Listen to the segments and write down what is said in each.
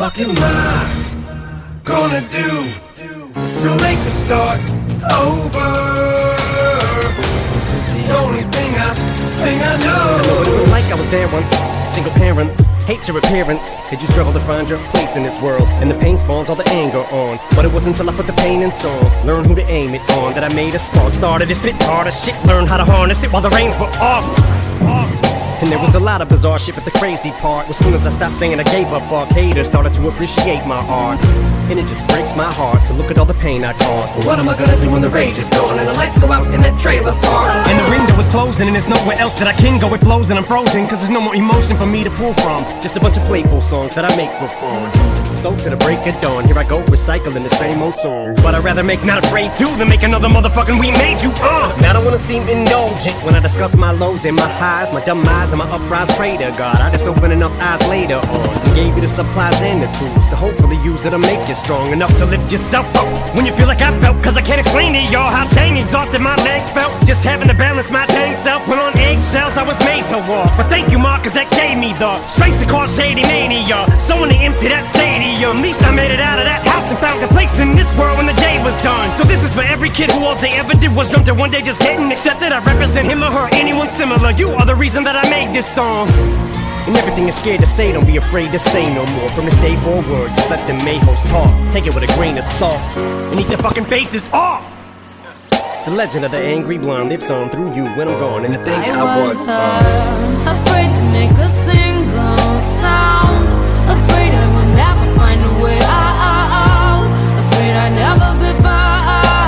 fuck am I gonna do? It's too late to start over. This is the only thing I know. I know what it was like, I was there once. Single parents, hate your appearance. Did you struggle to find your place in this world? And the pain spawns all the anger on. But it wasn't until I put the pain in song, learned who to aim it on, that I made a spark. Started to spit harder shit, learned how to harness it while the reins were off. And there was a lot of bizarre shit, but the crazy part was soon as I stopped saying I gave up, fuck haters started to appreciate my art. And it just breaks my heart to look at all the pain I caused. But what am I gonna do when the rage is gone and the lights go out in that trailer park? And the window is closing and there's nowhere else that I can go. It flows and I'm frozen, cause there's no more emotion for me to pull from. Just a bunch of playful songs that I make for fun. So to the break of dawn, here I go recycling the same old song. But I'd rather make Not Afraid 2 than make another motherfucking We Made You. Now I don't wanna seem indulgent when I discuss my lows and my highs, my dumb eyes and my uprise. Pray to God, I just open enough eyes later on and gave you the supplies and the tools to hopefully use that'll make you strong enough to lift yourself up when you feel like I felt. Cause I can't explain to y'all how dang exhausted my legs felt just having to balance my dang self. When on eggshells I was made to walk. But thank you, Mark, cause that gave me the strength to cause shady mania. So when they empty that stadium, at least I made it out of that house and found a place in this world when the day was done. So this is for every kid who all they ever did was dreamt that one day just getting accepted. I represent him or her, anyone similar. You are the reason that I made this song. And everything you're scared to say, don't be afraid to say no more. From this day forward, just let the mayhoes talk. Take it with a grain of salt and eat their fucking faces off. The legend of the angry blonde lives on through you when I'm gone. And to think I was afraid to make a single sound. Afraid I would never find a way out. Afraid I'd never be found.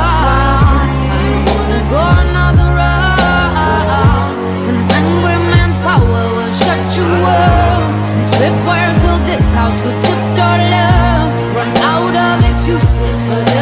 I don't wanna go another round. An angry man's power will shut you up. Tripwires build this house with tiptoe love. Run out of excuses for this.